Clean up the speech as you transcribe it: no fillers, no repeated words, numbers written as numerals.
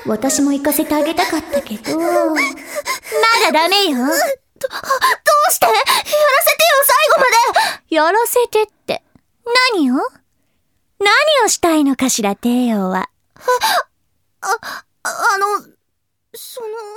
私も行かせてあげたかったけど。まだダメよ。どうしてやらせてよ、最後まで。 やらせてって、何をしたいのかしら、テイオは。 あの、